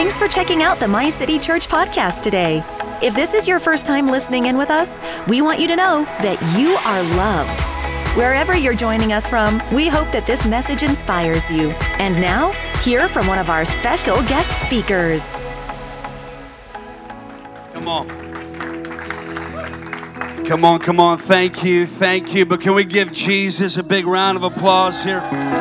Thanks for checking out the My City Church podcast today. If this is your first time listening in with us, we want you to know that you are loved. Wherever you're joining us from, we hope that this message inspires you. And now, hear from one of our special guest speakers. Come on. Come on. Thank you. But can we give Jesus a big round of applause here?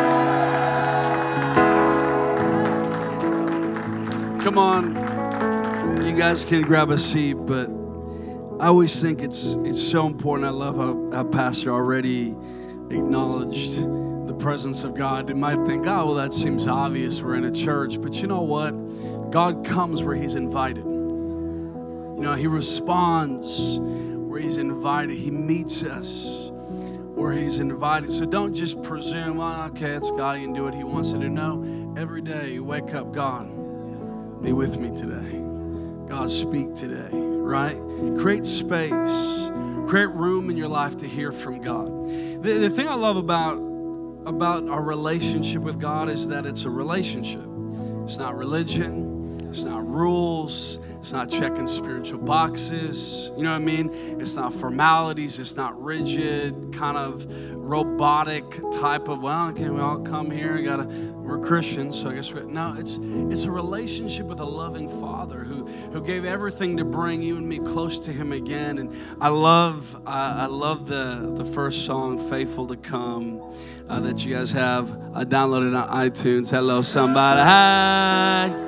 Come on. You guys can grab a seat, but I always think it's so important. I love how Pastor already acknowledged the presence of God. You might think, oh, well, that seems obvious. We're in a church. But you know what? God comes where he's invited. You know, he responds where he's invited. He meets us where he's invited. So don't just presume, oh, okay, it's God. He can do what he wants to do. No, every day you wake up, God, be with me today. God, speak today, right? Create space. Create room in your life to hear from God. The thing I love about our relationship with God is that it's a relationship. It's not religion. It's not rules. It's not checking spiritual boxes. You know what I mean? It's not formalities. It's not rigid, kind of robotic type of, well, okay, we all come here. We're Christians, so I guess no. It's a relationship with a loving Father who gave everything to bring you and me close to Him again. And I love the first song, "Faithful to Come," that you guys have. I downloaded on iTunes. Hello, somebody. Hi.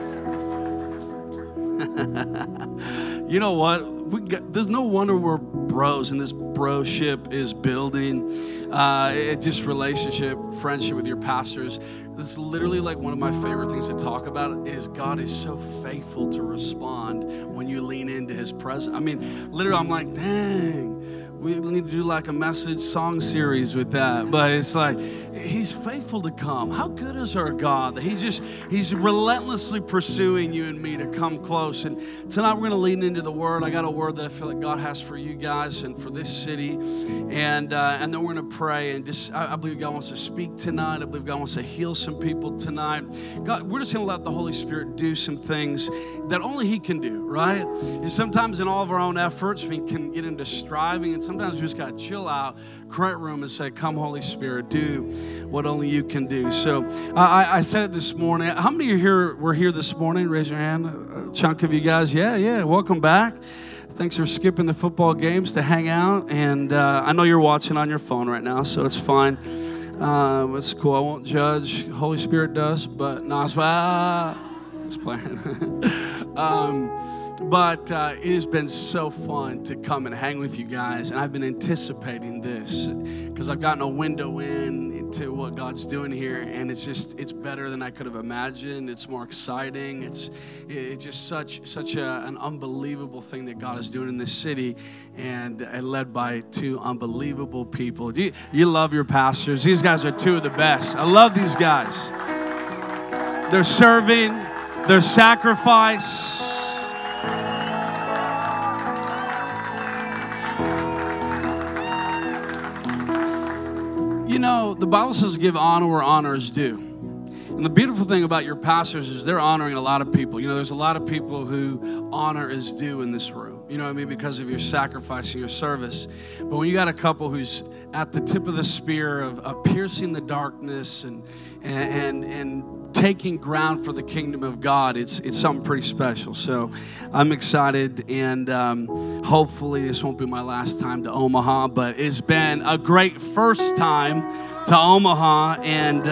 You know what? There's no wonder we're bros, and this broship is building. Just relationship, friendship with your pastors. It's literally like one of my favorite things to talk about is God is so faithful to respond when you lean into His presence. I mean, literally, I'm like, dang. We need to do like a message song series with that. But it's like, He's faithful to come. How good is our God that He's relentlessly pursuing you and me to come close. And tonight we're going to lean into the Word. I got a word that I feel like God has for you guys and for this city. And then we're going to pray. And I believe God wants to speak tonight. I believe God wants to heal some people tonight. God, we're just going to let the Holy Spirit do some things that only He can do, right? And sometimes in all of our own efforts, we can get into striving, and sometimes we just got to chill out, create room, and say, come, Holy Spirit, do what only you can do. So I said it this morning. How many of you were here this morning? Raise your hand. A chunk of you guys. Yeah. Welcome back. Thanks for skipping the football games to hang out. And I know you're watching on your phone right now, so it's fine. It's cool. I won't judge. Holy Spirit does, but no, it's playing. But it has been so fun to come and hang with you guys. And I've been anticipating this because I've gotten a window into what God's doing here. And it's better than I could have imagined. It's more exciting. It's just such an unbelievable thing that God is doing in this city, and led by two unbelievable people. You love your pastors. These guys are two of the best. I love these guys. They're serving, their sacrifice. You know, the Bible says give honor where honor is due. And the beautiful thing about your pastors is they're honoring a lot of people. You know, there's a lot of people who honor is due in this room. You know what I mean? Because of your sacrifice and your service. But when you got a couple who's at the tip of the spear of piercing the darkness and taking ground for the kingdom of God, it's something pretty special. So I'm excited, and hopefully this won't be my last time to Omaha, but it's been a great first time to Omaha. And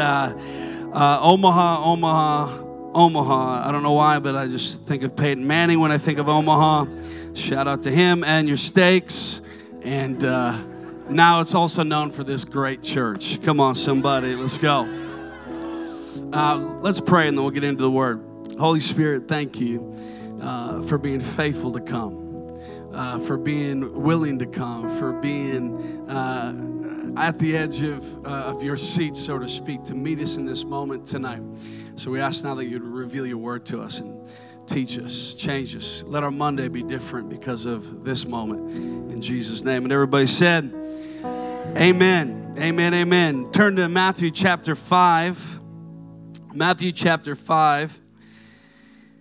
Omaha. I don't know why, but I just think of Peyton Manning when I think of Omaha. Shout out to him and your steaks. And now it's also known for this great church. Come on, somebody, let's go. Let's pray, and then we'll get into the Word. Holy Spirit, thank you for being faithful to come, for being willing to come, for being at the edge of your seat, so to speak, to meet us in this moment tonight. So we ask now that you'd reveal your Word to us and teach us, change us. Let our Monday be different because of this moment. In Jesus' name. And everybody said, amen, amen, amen. Turn to Matthew chapter 5. Matthew chapter 5.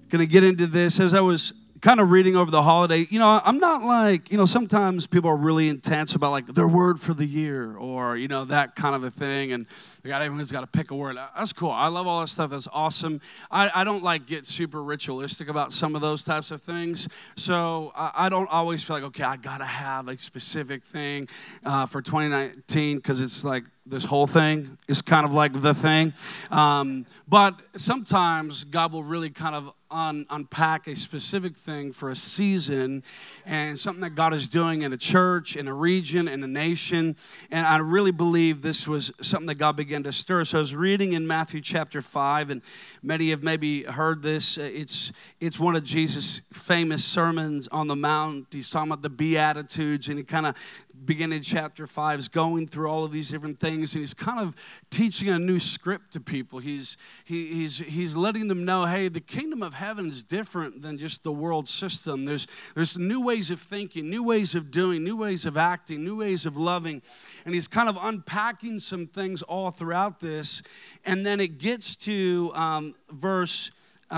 going to get into this. As I was kind of reading over the holiday, I'm not like, sometimes people are really intense about like their word for the year or, that kind of a thing. And everyone's got to pick a word. That's cool. I love all that stuff. That's awesome. I don't like get super ritualistic about some of those types of things. So I don't always feel like, okay, I got to have a specific thing for 2019 because it's like this whole thing is kind of like the thing. But sometimes God will really kind of unpack a specific thing for a season and something that God is doing in a church, in a region, in a nation. And I really believe this was something that God began to stir. So I was reading in Matthew chapter 5, and many have maybe heard this. It's one of Jesus' famous sermons on the Mount. He's talking about the Beatitudes, and he kind of beginning in chapter 5 is going through all of these different things, and he's kind of teaching a new script to people. He's letting them know, hey, the kingdom of heaven is different than just the world system. There's new ways of thinking, new ways of doing, new ways of acting, new ways of loving, and he's kind of unpacking some things all throughout this. And then it gets to verse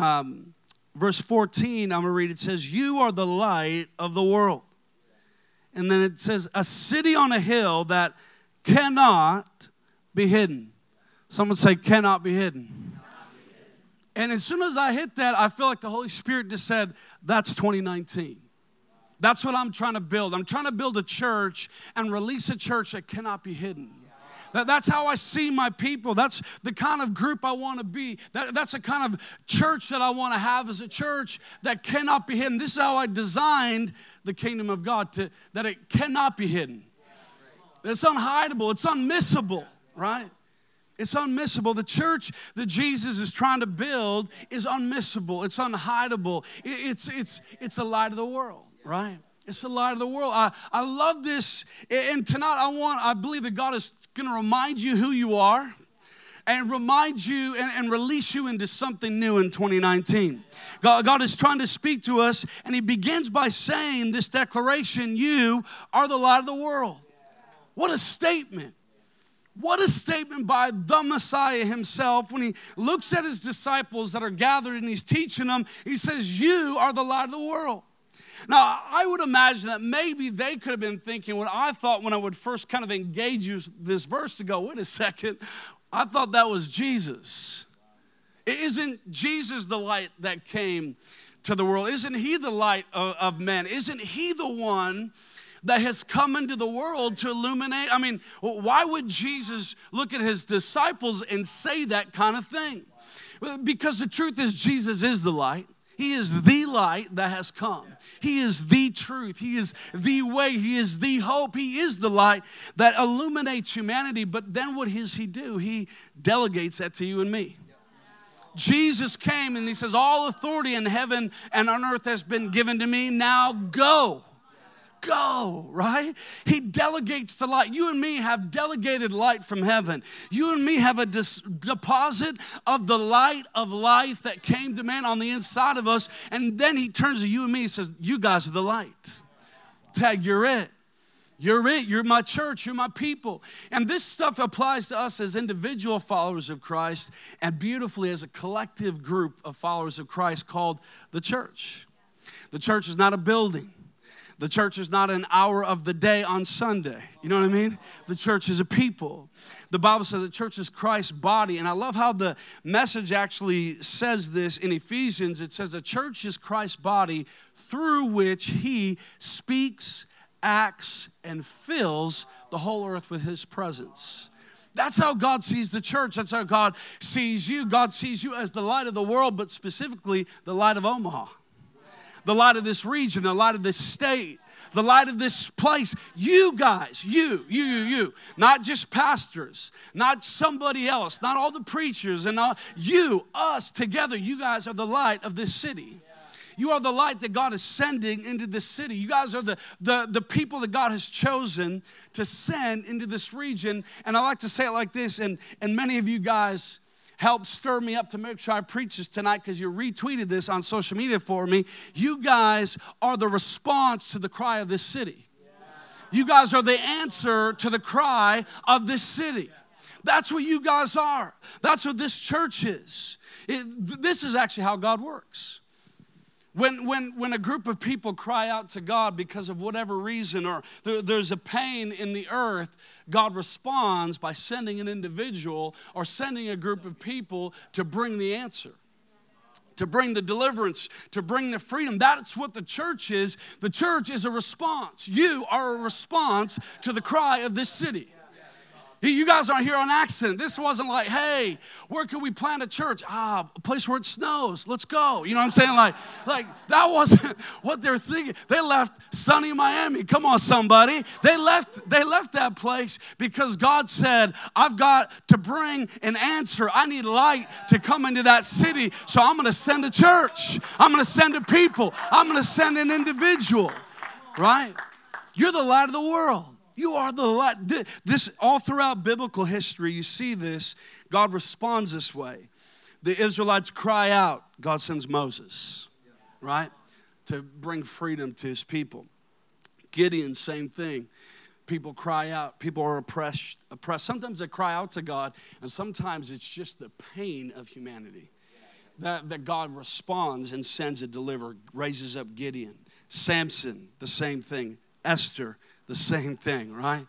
14. I'm going to read. It says, "You are the light of the world." And then it says, "A city on a hill that cannot be hidden." Someone say, cannot be hidden. And as soon as I hit that, I feel like the Holy Spirit just said, that's 2019. That's what I'm trying to build. I'm trying to build a church and release a church that cannot be hidden. That's how I see my people. That's the kind of group I want to be. That's the kind of church that I want to have as a church that cannot be hidden. This is how I designed the kingdom of God, that it cannot be hidden. It's unhideable. It's unmissable, right? It's unmissable. The church that Jesus is trying to build is unmissable. It's unhideable. It's the light of the world, right? It's the light of the world. I love this. And tonight I believe that God is going to remind you who you are and remind you and release you into something new in 2019. God is trying to speak to us, and he begins by saying this declaration: you are the light of the world. What a statement. What a statement by the Messiah himself when he looks at his disciples that are gathered and he's teaching them. He says, you are the light of the world. Now, I would imagine that maybe they could have been thinking what I thought when I would first kind of engage this verse to go, wait a second, I thought that was Jesus. Isn't Jesus the light that came to the world? Isn't he the light of men? Isn't he the one that has come into the world to illuminate? I mean, why would Jesus look at his disciples and say that kind of thing? Because the truth is, Jesus is the light. He is the light that has come. He is the truth. He is the way. He is the hope. He is the light that illuminates humanity. But then what does he do? He delegates that to you and me. Jesus came and he says, all authority in heaven and on earth has been given to me. Now go. Go, right? He delegates the light. You and me have delegated light from heaven. You and me have a deposit of the light of life that came to man on the inside of us. And then he turns to you and me and says, you guys are the light. Tag, you're it. You're it. You're my church. You're my people. And this stuff applies to us as individual followers of Christ and beautifully as a collective group of followers of Christ called the church. The church is not a building. The church is not an hour of the day on Sunday. You know what I mean? The church is a people. The Bible says the church is Christ's body. And I love how the Message actually says this in Ephesians. It says the church is Christ's body through which he speaks, acts, and fills the whole earth with his presence. That's how God sees the church. That's how God sees you. God sees you as the light of the world, but specifically the light of Omaha. The light of this region, the light of this state, the light of this place. You guys, you. Not just pastors, not somebody else, not all the preachers, and all, you, us, together. You guys are the light of this city. You are the light that God is sending into this city. You guys are the people that God has chosen to send into this region. And I like to say it like this, and many of you guys helped stir me up to make sure I preach this tonight because you retweeted this on social media for me. You guys are the response to the cry of this city. You guys are the answer to the cry of this city. That's what you guys are. That's what this church is. This is actually how God works. When a group of people cry out to God because of whatever reason, or there's a pain in the earth, God responds by sending an individual or sending a group of people to bring the answer, to bring the deliverance, to bring the freedom. That's what the church is. The church is a response. You are a response to the cry of this city. You guys aren't here on accident. This wasn't like, hey, where can we plant a church? A place where it snows. Let's go. You know what I'm saying? Like that wasn't what they're thinking. They left sunny Miami. Come on, somebody. They left that place because God said, I've got to bring an answer. I need light to come into that city. So I'm going to send a church. I'm going to send a people. I'm going to send an individual. Right? You're the light of the world. You are the light. This all throughout biblical history, you see this. God responds this way. The Israelites cry out. God sends Moses, right, to bring freedom to his people. Gideon, same thing. People cry out. People are oppressed. Sometimes they cry out to God, and sometimes it's just the pain of humanity that God responds and sends a deliverer, raises up Gideon. Samson, the same thing. Esther, the same thing, right?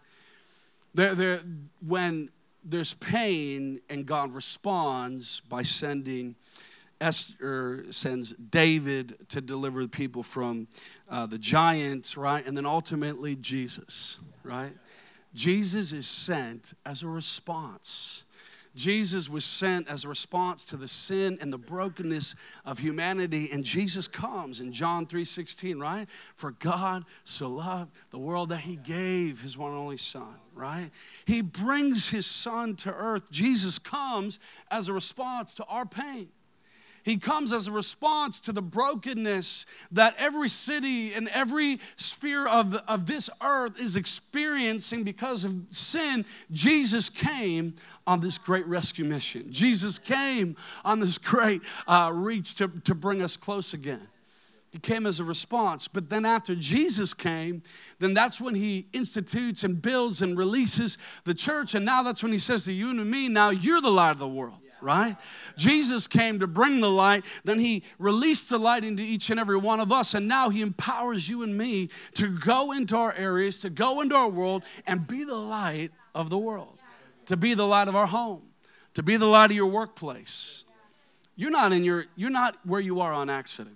When there's pain and God responds by sending, Esther sends David to deliver the people from the giants, right? And then ultimately Jesus, right? Jesus is sent as a response. Jesus was sent as a response to the sin and the brokenness of humanity. And Jesus comes in John 3:16, right? For God so loved the world that he gave his one and only son, right? He brings his son to earth. Jesus comes as a response to our pain. He comes as a response to the brokenness that every city and every sphere of this earth is experiencing because of sin. Jesus came on this great rescue mission. Jesus came on this great reach to bring us close again. He came as a response. But then after Jesus came, then that's when he institutes and builds and releases the church. And now that's when he says to you and to me, now you're the light of the world. Right? Jesus came to bring the light. Then he released the light into each and every one of us. And now he empowers you and me to go into our areas, to go into our world and be the light of the world. To be the light of our home. To be the light of your workplace. You're not where you are on accident.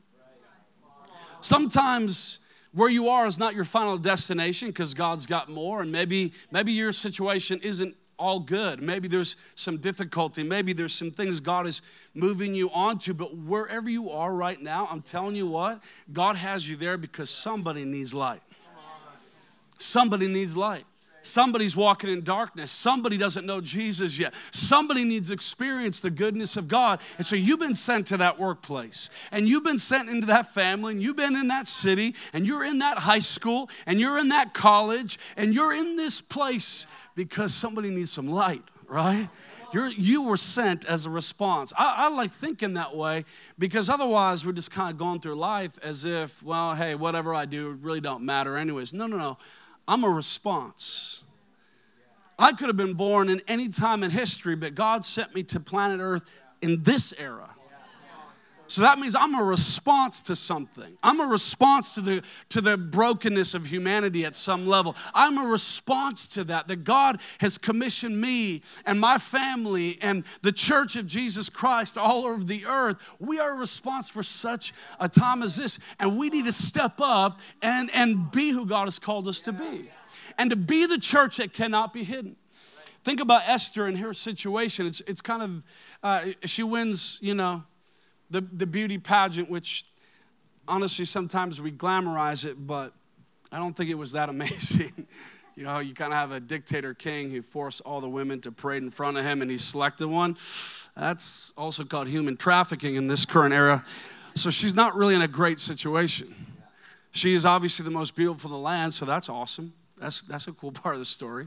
Sometimes where you are is not your final destination because God's got more. And maybe your situation isn't all good. Maybe there's some difficulty. Maybe there's some things God is moving you onto. But wherever you are right now, I'm telling you what, God has you there because somebody needs light. Somebody needs light. Somebody's walking in darkness. Somebody doesn't know Jesus yet. Somebody needs to experience the goodness of God. And so you've been sent to that workplace. And you've been sent into that family. And you've been in that city. And you're in that high school. And you're in that college. And you're in this place because somebody needs some light, right? You were sent as a response. I like thinking that way because otherwise we're just kind of going through life as if, well, hey, whatever I do really don't matter anyways. No. I'm a response. I could have been born in any time in history, but God sent me to planet Earth in this era. So that means I'm a response to something. I'm a response to the brokenness of humanity at some level. I'm a response to that God has commissioned me and my family and the church of Jesus Christ all over the earth. We are a response for such a time as this. And we need to step up and be who God has called us to be. And to be the church that cannot be hidden. Think about Esther and her situation. It's kind of, she wins, the beauty pageant, which honestly sometimes we glamorize it, but I don't think it was that amazing. You kind of have a dictator king who forced all the women to parade in front of him and he selected one. That's also called human trafficking in this current era. So she's not really in a great situation. She is obviously the most beautiful in the land, so that's awesome. That's a cool part of the story.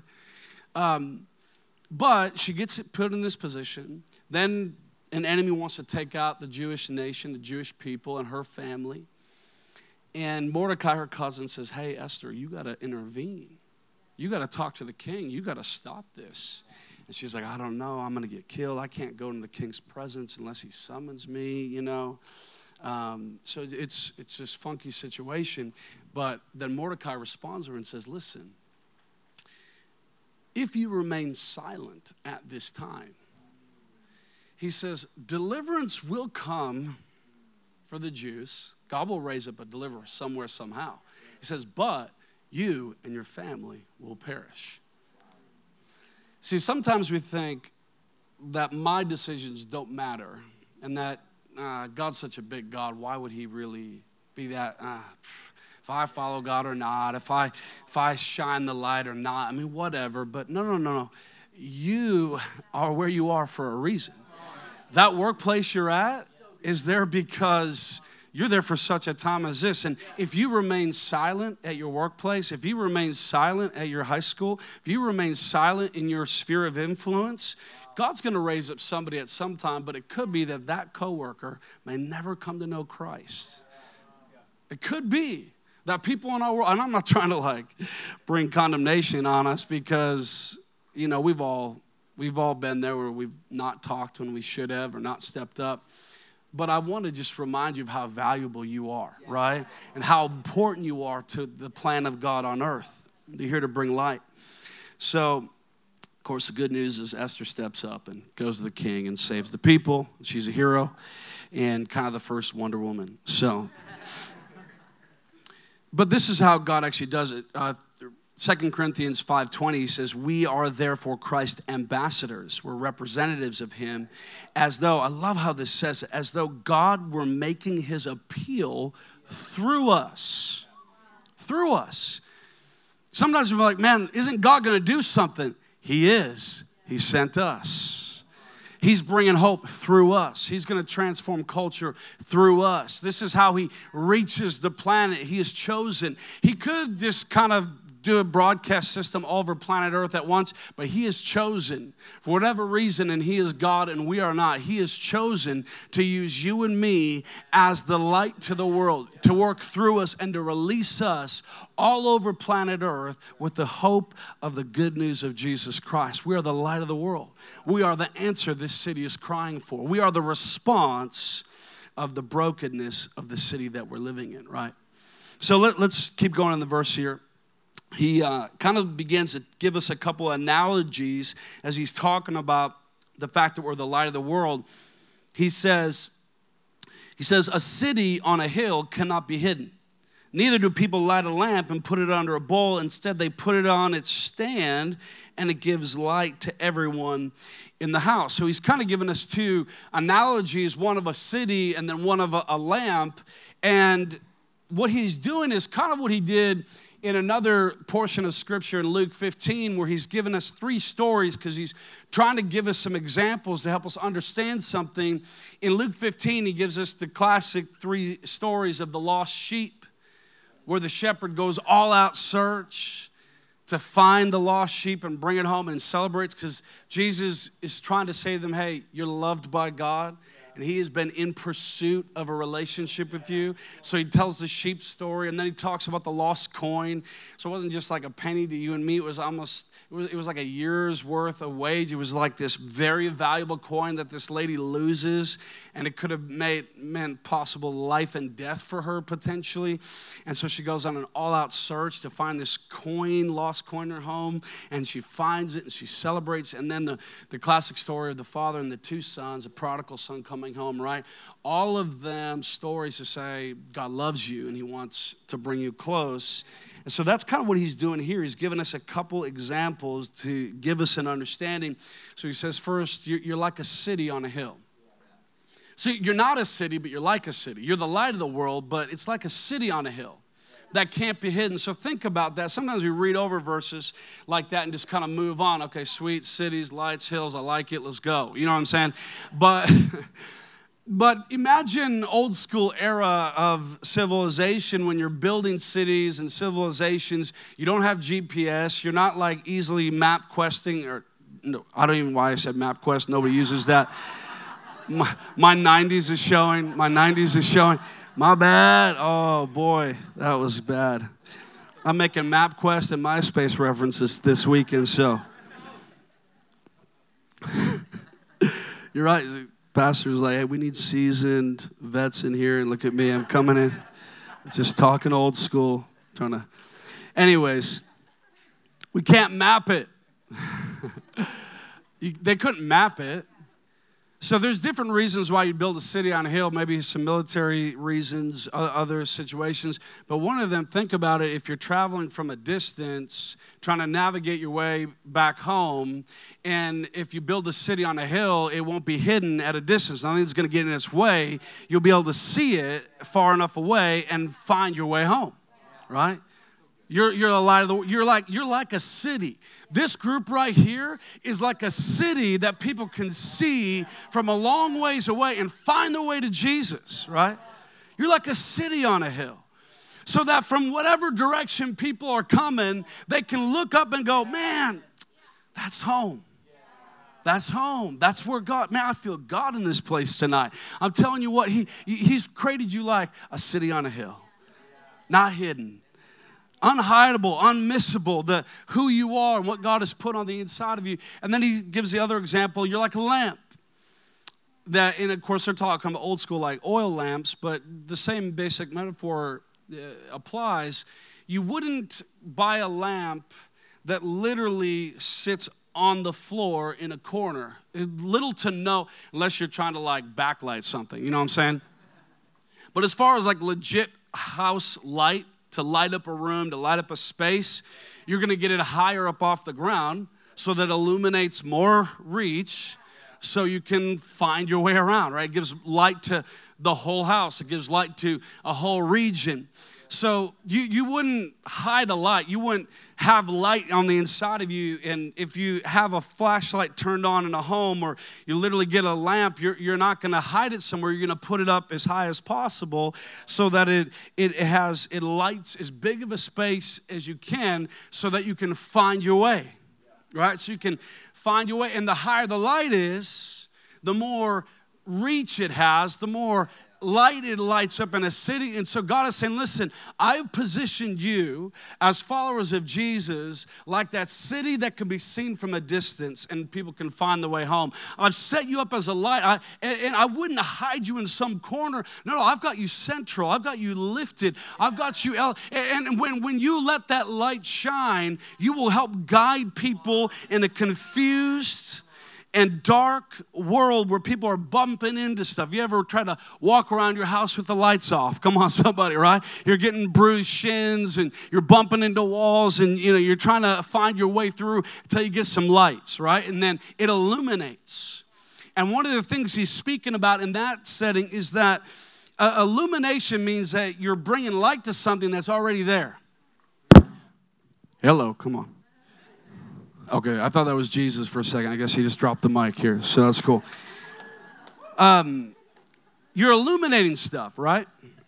But she gets put in this position. Then an enemy wants to take out the Jewish nation, the Jewish people, and her family. And Mordecai, her cousin, says, hey, Esther, you got to intervene. You got to talk to the king. You got to stop this. And she's like, I don't know. I'm going to get killed. I can't go into the king's presence unless he summons me, So it's this funky situation. But then Mordecai responds to her and says, listen, if you remain silent at this time, he says, deliverance will come for the Jews. God will raise up a deliverer somewhere, somehow. He says, but you and your family will perish. See, sometimes we think that my decisions don't matter and that God's such a big God. Why would he really be that? If I follow God or not, if I shine the light or not, I mean, whatever. But no. You are where you are for a reason. That workplace you're at is there because you're there for such a time as this. And if you remain silent at your workplace, if you remain silent at your high school, if you remain silent in your sphere of influence, God's going to raise up somebody at some time, but it could be that that coworker may never come to know Christ. It could be that people in our world, and I'm not trying to bring condemnation on us because, we've all been there where we've not talked when we should have or not stepped up. But I want to just remind you of how valuable you are, right? And how important you are to the plan of God on earth. You're here to bring light. So, of course, the good news is Esther steps up and goes to the king and saves the people. She's a hero and kind of the first Wonder Woman. So, but this is how God actually does it. 2 Corinthians 5:20, he says, we are therefore Christ's ambassadors. We're representatives of him as though, I love how this says it, as though God were making his appeal through us. Through us. Sometimes we're like, man, isn't God going to do something? He is. He sent us. He's bringing hope through us. He's going to transform culture through us. This is how he reaches the planet he has chosen. He could just kind of do a broadcast system all over planet Earth at once, but he has chosen, for whatever reason, and he is God and we are not, he has chosen to use you and me as the light to the world, to work through us and to release us all over planet Earth with the hope of the good news of Jesus Christ. We are the light of the world. We are the answer this city is crying for. We are the response of the brokenness of the city that we're living in, right? So let's keep going in the verse here. He kind of begins to give us a couple analogies as he's talking about the fact that we're the light of the world. He says, a city on a hill cannot be hidden. Neither do people light a lamp and put it under a bowl. Instead, they put it on its stand, and it gives light to everyone in the house. So he's kind of given us two analogies, one of a city and then one of a lamp. And what he's doing is kind of what he did in another portion of Scripture in Luke 15, where he's given us three stories because he's trying to give us some examples to help us understand something. In Luke 15, he gives us the classic three stories of the lost sheep, where the shepherd goes all out search to find the lost sheep and bring it home and celebrates because Jesus is trying to say to them, hey, you're loved by God. And he has been in pursuit of a relationship with you. So he tells the sheep story, and then he talks about the lost coin. So it wasn't just like a penny to you and me. It was like a year's worth of wage. It was like this very valuable coin that this lady loses, and it could have meant possible life and death for her potentially. And so she goes on an all-out search to find this coin, lost coin in her home, and she finds it, and she celebrates. And then the classic story of the father and the two sons, a prodigal son coming home, right? All of them stories to say God loves you and he wants to bring you close. And so that's kind of what he's doing here. He's given us a couple examples to give us an understanding. So he says, first, you're like a city on a hill. So you're not a city, but you're like a city. You're the light of the world, but it's like a city on a hill that can't be hidden. So think about that. Sometimes we read over verses like that and just kind of move on. Okay, sweet, cities, lights, hills, I like it, let's go. You know what I'm saying? But imagine old school era of civilization when you're building cities and civilizations. You don't have GPS. You're not like easily map questing, or no, I don't even know why I said map quest. Nobody uses that. My 90s is showing. My bad. Oh, boy, that was bad. I'm making MapQuest and MySpace references this weekend, so. You're right. pastor was like, hey, we need seasoned vets in here. And look at me, I'm coming in, just talking old school, Anyways, we can't map it. They couldn't map it. So there's different reasons why you build a city on a hill, maybe some military reasons, other situations. But one of them, think about it, if you're traveling from a distance, trying to navigate your way back home, and if you build a city on a hill, it won't be hidden at a distance. Nothing's going to get in its way. You'll be able to see it far enough away and find your way home, right? You're a light of the world. You're like a city. This group right here is like a city that people can see from a long ways away and find their way to Jesus, right? You're like a city on a hill. So that from whatever direction people are coming, they can look up and go, man, that's home. That's home. That's where God, man, I feel God in this place tonight. I'm telling you what, He's created you like a city on a hill, not hidden. Unhideable, unmissable, who you are and what God has put on the inside of you. And then he gives the other example, you're like a lamp. And of course, they're talking about old school like oil lamps, but the same basic metaphor applies. You wouldn't buy a lamp that literally sits on the floor in a corner. Little to no, unless you're trying to like backlight something, you know what I'm saying? But as far as like legit house light, to light up a room, to light up a space, you're going to get it higher up off the ground so that it illuminates more reach so you can find your way around, right? It gives light to the whole house. It gives light to a whole region. So you wouldn't hide a light. You wouldn't have light on the inside of you. And if you have a flashlight turned on in a home or you literally get a lamp, you're not going to hide it somewhere. You're going to put it up as high as possible so that it lights as big of a space as you can so that you can find your way, right? So you can find your way. And the higher the light is, the more reach it has, the more light it lights up in a city. And so God is saying, listen, I've positioned you as followers of Jesus like that city that can be seen from a distance and people can find the way home. I've set you up as a light, and I wouldn't hide you in some corner. No, I've got you central. I've got you lifted. I've got you, and when you let that light shine, you will help guide people in a confused and dark world where people are bumping into stuff. You ever try to walk around your house with the lights off? Come on, somebody, right? You're getting bruised shins and you're bumping into walls and you're trying to find your way through until you get some lights, right? And then it illuminates. And one of the things he's speaking about in that setting is that illumination means that you're bringing light to something that's already there. Hello, come on. Okay, I thought that was Jesus for a second. I guess he just dropped the mic here, so that's cool. You're illuminating stuff, right?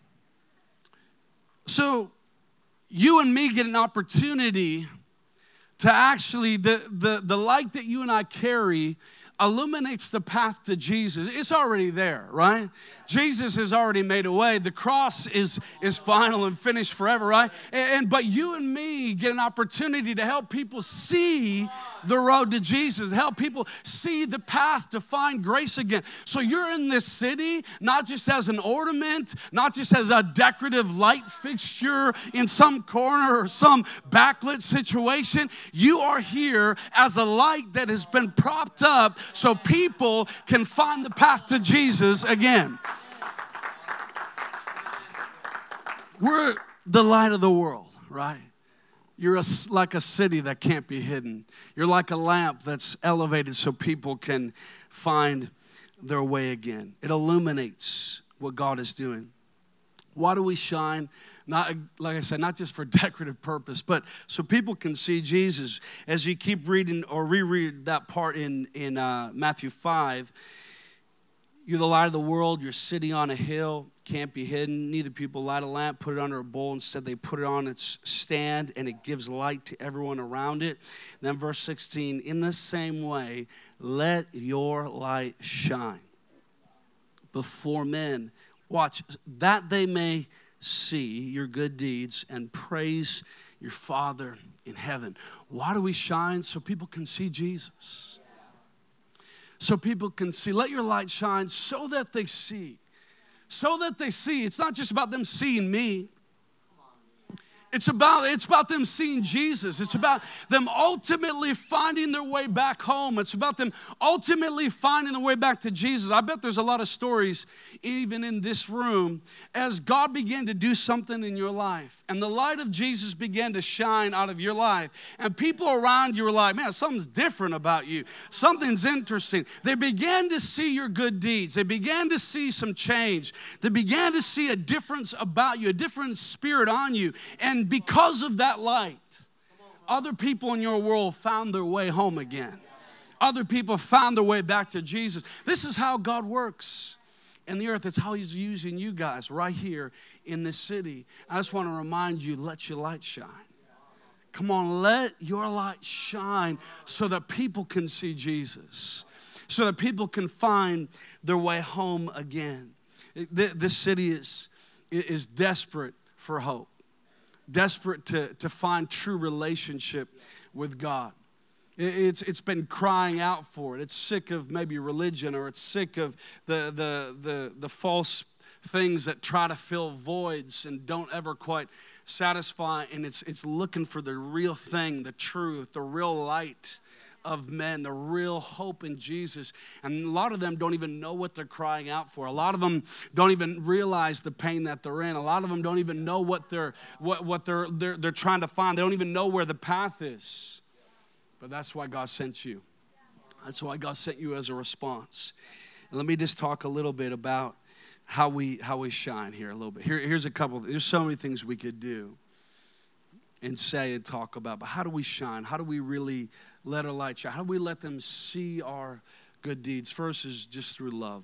So you and me get an opportunity to actually, the light that you and I carry illuminates the path to Jesus. It's already there, right? Jesus has already made a way. The cross is final and finished forever, right? But you and me get an opportunity to help people see the road to Jesus, help people see the path to find grace again. So you're in this city, not just as an ornament, not just as a decorative light fixture in some corner or some backlit situation. You are here as a light that has been propped up so people can find the path to Jesus again. We're the light of the world, right? You're like a city that can't be hidden. You're like a lamp that's elevated so people can find their way again. It illuminates what God is doing. Why do we shine? Not, like I said, not just for decorative purpose, but so people can see Jesus. As you keep reading or reread that part in Matthew 5, you're the light of the world, you're sitting on a hill, can't be hidden. Neither people light a lamp, put it under a bowl. Instead, they put it on its stand, and it gives light to everyone around it. And then verse 16, in the same way, let your light shine before men. Watch, that they may see your good deeds and praise your Father in heaven. Why do we shine? So people can see Jesus. so people can see. Let your light shine so that they see. So that they see. It's not just about them seeing me. It's about them seeing Jesus. It's about them ultimately finding their way back home. It's about them ultimately finding their way back to Jesus. I bet there's a lot of stories, even in this room, as God began to do something in your life, and the light of Jesus began to shine out of your life, and people around you were like, man, something's different about you. Something's interesting. They began to see your good deeds. They began to see some change. They began to see a difference about you, a different spirit on you. And because of that light, other people in your world found their way home again. Other people found their way back to Jesus. This is how God works in the earth. It's how He's using you guys right here in this city. I just want to remind you, let your light shine. Come on, let your light shine so that people can see Jesus, so that people can find their way home again. This city is desperate for hope. Desperate to find true relationship with God. It's been crying out for it. It's sick of maybe religion, or it's sick of the false things that try to fill voids and don't ever quite satisfy. And it's looking for the real thing, the truth, the real light of men, the real hope in Jesus. And a lot of them don't even know what they're crying out for. A lot of them don't even realize the pain that they're in. A lot of them don't even know what they're trying to find. They don't even know where the path is. But that's why God sent you. That's why God sent you as a response. And let me just talk a little bit about how we shine here a little bit. Here's a couple. There's so many things we could do and say and talk about. But how do we shine? How do we really let our light shine? How do we let them see our good deeds? First is just through love.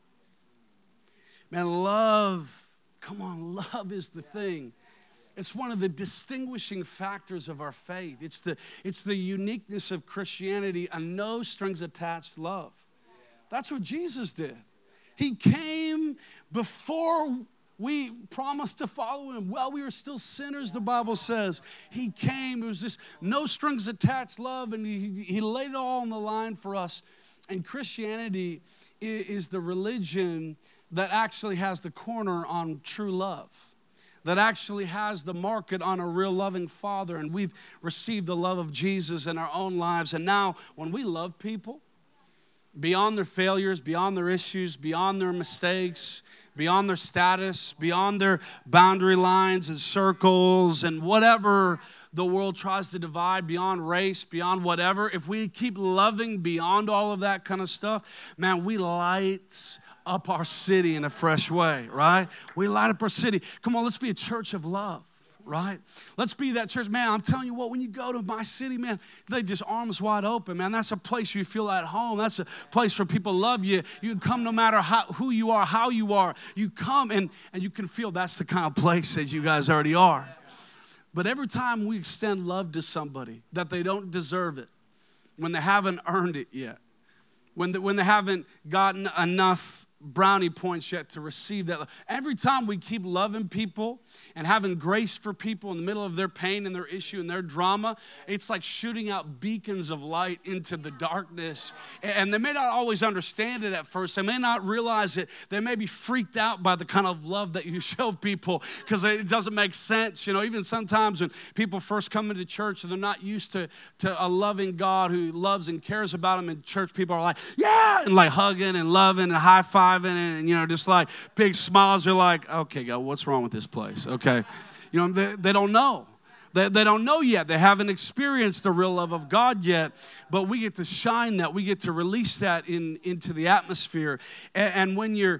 Man, love, come on, love is the thing. It's one of the distinguishing factors of our faith. It's the uniqueness of Christianity, a no strings attached love. That's what Jesus did. He came before we promised to follow Him. While we were still sinners, the Bible says, He came. It was this no strings attached love, and He laid it all on the line for us. And Christianity is the religion that actually has the corner on true love, that actually has the market on a real loving Father. And we've received the love of Jesus in our own lives. And now when we love people, beyond their failures, beyond their issues, beyond their mistakes, beyond their status, beyond their boundary lines and circles and whatever the world tries to divide, beyond race, beyond whatever, if we keep loving beyond all of that kind of stuff, man, we light up our city in a fresh way, right? We light up our city. Come on, let's be a church of love. Right? Let's be that church. Man, I'm telling you what, when you go to my city, man, they just arms wide open, man. That's a place you feel at home. That's a place where people love you. You come no matter who you are, how you are. You come and you can feel that's the kind of place that you guys already are. But every time we extend love to somebody that they don't deserve it, when they haven't earned it yet, when they haven't gotten enough brownie points yet to receive that. Every time we keep loving people and having grace for people in the middle of their pain and their issue and their drama, it's like shooting out beacons of light into the darkness. And they may not always understand it at first. They may not realize it. They may be freaked out by the kind of love that you show people because it doesn't make sense. You know, even sometimes when people first come into church and they're not used to a loving God who loves and cares about them, and church people are like, yeah, and like hugging and loving and high-fiving and, you know, just like big smiles. They're like, okay, God, what's wrong with this place? Okay. You know, they don't know. They don't know yet. They haven't experienced the real love of God yet, but we get to shine that. We get to release that into the atmosphere. And when you're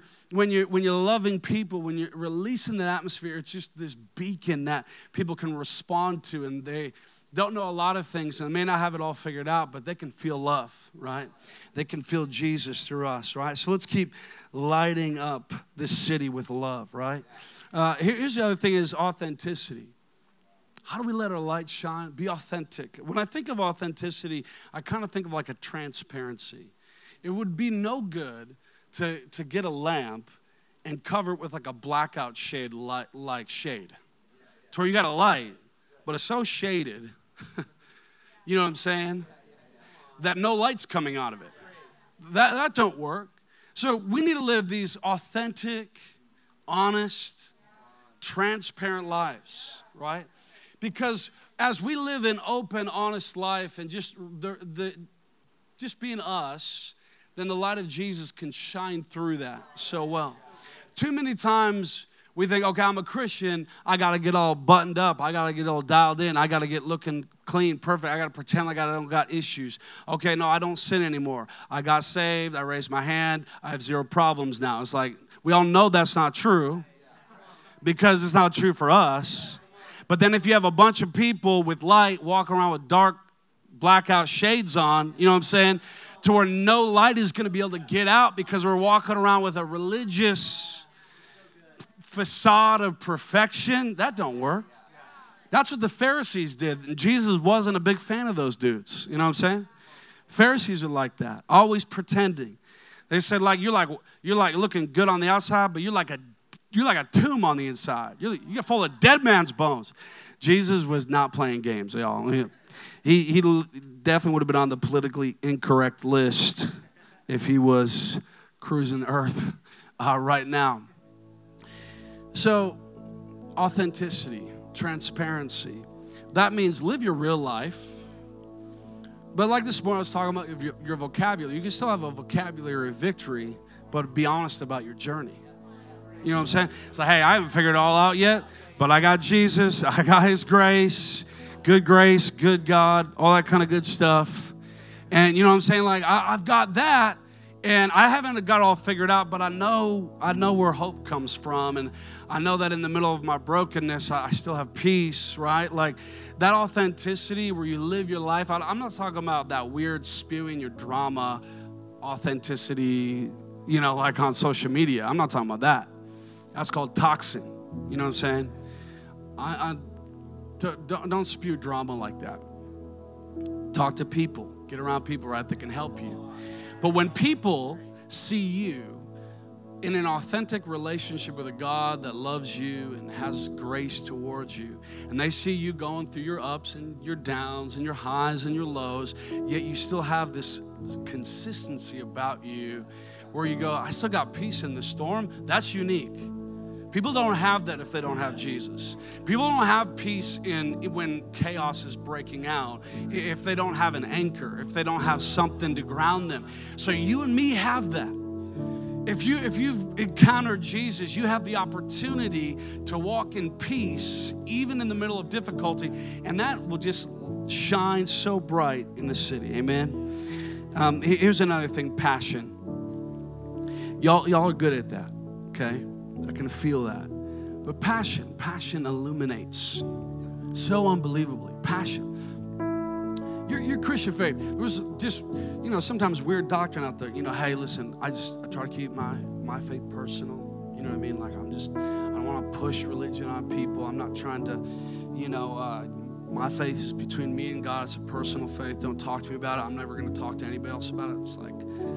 loving people, when you're releasing that atmosphere, it's just this beacon that people can respond to, and they don't know a lot of things and may not have it all figured out, but they can feel love, right? They can feel Jesus through us, right? So let's keep lighting up this city with love, right? Here's the other thing is authenticity. How do we let our light shine? Be authentic. When I think of authenticity, I kind of think of like a transparency. It would be no good to get a lamp and cover it with like a blackout shade, like shade. To where you got a light, but it's so shaded, you know what I'm saying, that no light's coming out of it. That don't work. So we need to live these authentic, honest, transparent lives, right? Because as we live an open, honest life and just being us, then the light of Jesus can shine through that so well. Too many times we think, okay, I'm a Christian, I got to get all buttoned up, I got to get all dialed in, I got to get looking clean, perfect, I got to pretend like I don't got issues. Okay, no, I don't sin anymore. I got saved, I raised my hand, I have zero problems now. It's like, we all know that's not true because it's not true for us. But then if you have a bunch of people with light walking around with dark blackout shades on, you know what I'm saying, to where no light is going to be able to get out because we're walking around with a religious facade of perfection, that don't work. That's what the Pharisees did. And Jesus wasn't a big fan of those dudes. You know what I'm saying? Pharisees are like that, always pretending. They said, like, you're like looking good on the outside, but you're like a tomb on the inside. You're full of dead man's bones. Jesus was not playing games, y'all. He definitely would have been on the politically incorrect list if he was cruising the earth right now. So, authenticity, transparency. That means live your real life. But like this morning I was talking about your vocabulary. You can still have a vocabulary of victory, but be honest about your journey. You know what I'm saying? It's like, hey, I haven't figured it all out yet, but I got Jesus, I got his grace, good God, all that kind of good stuff. And you know what I'm saying? Like, I've got that, and I haven't got it all figured out, but I know where hope comes from, and I know that in the middle of my brokenness, I still have peace, right? Like, that authenticity where you live your life. I'm not talking about that weird spewing your drama authenticity, you know, like on social media. I'm not talking about that. That's called toxin. You know what I'm saying? Don't spew drama like that. Talk to people. Get around people, right, that can help you. But when people see you in an authentic relationship with a God that loves you and has grace towards you, and they see you going through your ups and your downs and your highs and your lows, yet you still have this consistency about you where you go, I still got peace in the storm, that's unique. People don't have that if they don't have Jesus. People don't have peace when chaos is breaking out if they don't have an anchor, if they don't have something to ground them. So you and me have that. If you've encountered Jesus, you have the opportunity to walk in peace even in the middle of difficulty, and that will just shine so bright in the city. Amen. Here's another thing: passion. Y'all are good at that. Okay. I can feel that. But passion illuminates so unbelievably. Passion. Your Christian faith. There was just, you know, sometimes weird doctrine out there. You know, hey, listen, I try to keep my faith personal. You know what I mean? Like I don't want to push religion on people. I'm not trying to, you know, my faith is between me and God. It's a personal faith. Don't talk to me about it. I'm never going to talk to anybody else about it. It's like,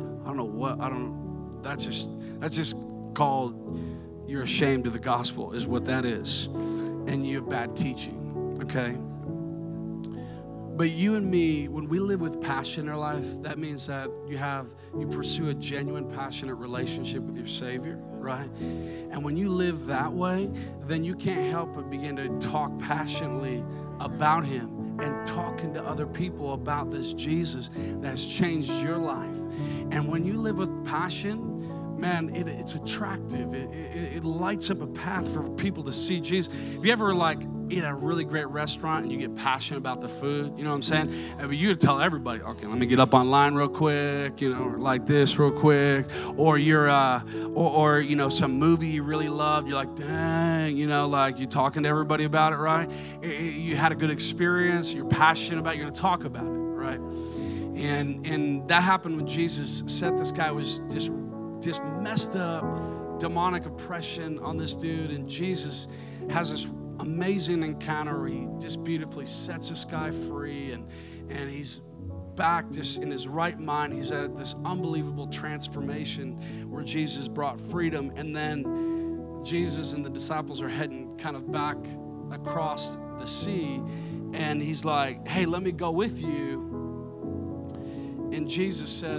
that's just called you're ashamed of the gospel is what that is. And you have bad teaching, okay? But you and me, when we live with passion in our life, that means that you pursue a genuine, passionate relationship with your Savior, right? And when you live that way, then you can't help but begin to talk passionately about him and talking to other people about this Jesus that has changed your life. And when you live with passion, man, it's attractive. It lights up a path for people to see Jesus. If you ever eat at a really great restaurant and you get passionate about the food, you know what I'm saying? But you would tell everybody, okay, let me get up online real quick, you know, or like this real quick. Or you're, or you know, some movie you really loved. You're like, dang, you know, like you're talking to everybody about it, right? You had a good experience. You're passionate about it. You're going to talk about it, right? And that happened when Jesus said this guy was just messed up, demonic oppression on this dude, and Jesus has this amazing encounter where he just beautifully sets this guy free, and he's back just in his right mind. He's had this unbelievable transformation where Jesus brought freedom, and then Jesus and the disciples are heading kind of back across the sea, and he's like, hey, let me go with you. And Jesus says in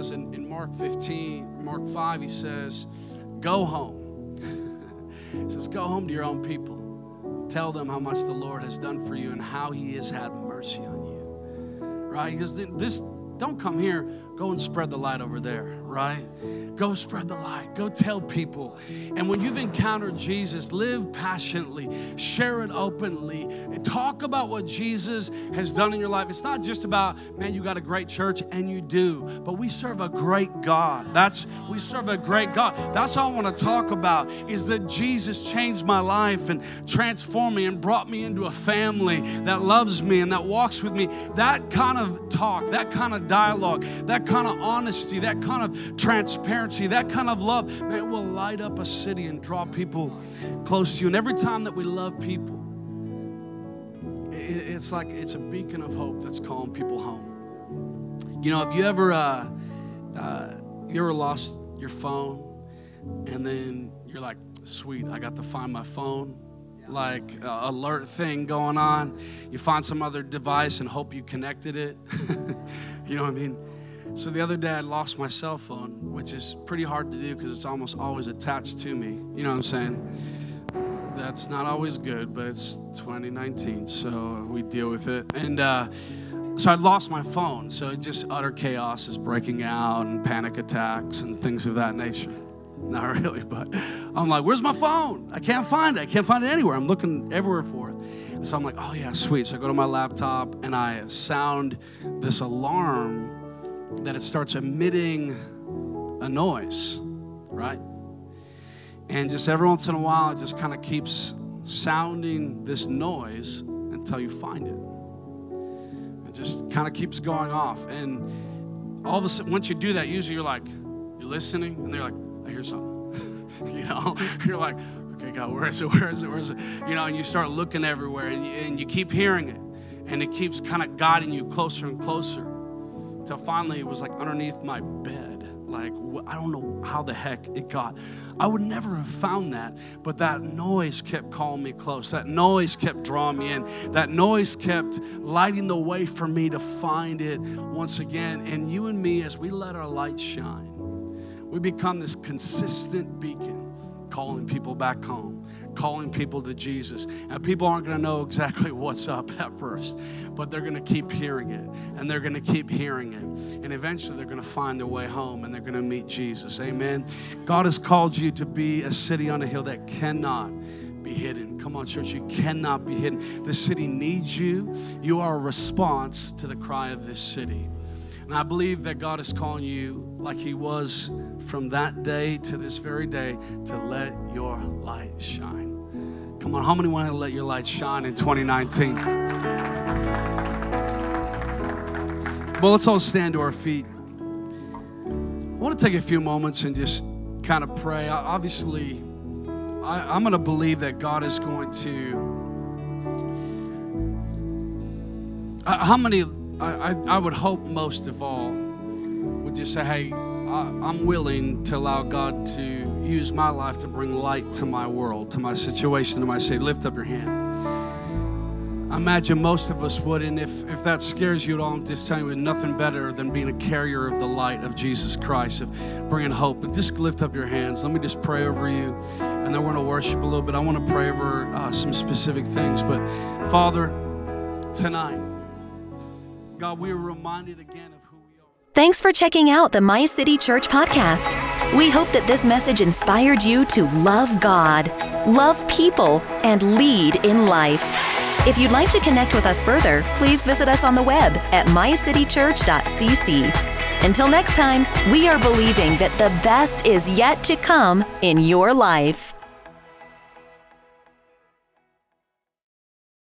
Mark 5, he says, go home. He says, go home to your own people. Tell them how much the Lord has done for you and how he has had mercy on you. Right? Because don't come here, go and spread the light over there, right? Go spread the light. Go tell people. And when you've encountered Jesus, live passionately. Share it openly. Talk about what Jesus has done in your life. It's not just about, man, you got a great church, and you do. But we serve a great God. We serve a great God. That's all I want to talk about, is that Jesus changed my life and transformed me and brought me into a family that loves me and that walks with me. That kind of talk, that kind of dialogue, that kind of honesty, that kind of transparency, that kind of love, man, it will light up a city and draw people close to you. And every time that we love people, it's like it's a beacon of hope that's calling people home. You know, have you ever lost your phone and then you're like, sweet, I got to find my phone? Like alert thing going on. You find some other device and hope you connected it. You know what I mean? So the other day I lost my cell phone, which is pretty hard to do because it's almost always attached to me. You know what I'm saying? That's not always good, but it's 2019, so we deal with it. And so I lost my phone. So just utter chaos is breaking out and panic attacks and things of that nature. Not really, but I'm like, where's my phone? I can't find it. I can't find it anywhere. I'm looking everywhere for it. And so I'm like, oh yeah, sweet. So I go to my laptop and I sound this alarm that it starts emitting a noise, right? And just every once in a while, it just kind of keeps sounding this noise until you find it. It just kind of keeps going off. And all of a sudden, once you do that, usually you're listening, and they're like, I hear something. You know, you're like, okay, God, where is it? You know, and you start looking everywhere, and you keep hearing it, and it keeps kind of guiding you closer and closer. Until finally it was like underneath my bed. Like, I don't know how the heck it got. I would never have found that, but that noise kept calling me close. That noise kept drawing me in. That noise kept lighting the way for me to find it once again. And you and me, as we let our light shine, we become this consistent beacon, calling people back home, calling people to Jesus. And people aren't going to know exactly what's up at first, but they're going to keep hearing it, and they're going to keep hearing it. And eventually they're going to find their way home, and they're going to meet Jesus. Amen. God has called you to be a city on a hill that cannot be hidden. Come on, church, you cannot be hidden. The city needs you. You are a response to the cry of this city. And I believe that God is calling you, like he was from that day to this very day, to let your light shine. Come on, how many want to let your light shine in 2019? Well, let's all stand to our feet. I want to take a few moments and just kind of pray. Obviously, I'm going to believe that God is going to... how many... I would hope most of all would just say, hey, I'm willing to allow God to use my life to bring light to my world, to my situation, to my city. Lift up your hand. I imagine most of us would, and if that scares you at all, I'm just telling you, nothing better than being a carrier of the light of Jesus Christ, of bringing hope. But just lift up your hands. Let me just pray over you, and then we're going to worship a little bit. I want to pray over some specific things. But Father, tonight, God, we are reminded again of who we are. Thanks for checking out the My City Church podcast. We hope that this message inspired you to love God, love people, and lead in life. If you'd like to connect with us further, please visit us on the web at mycitychurch.cc. Until next time, we are believing that the best is yet to come in your life.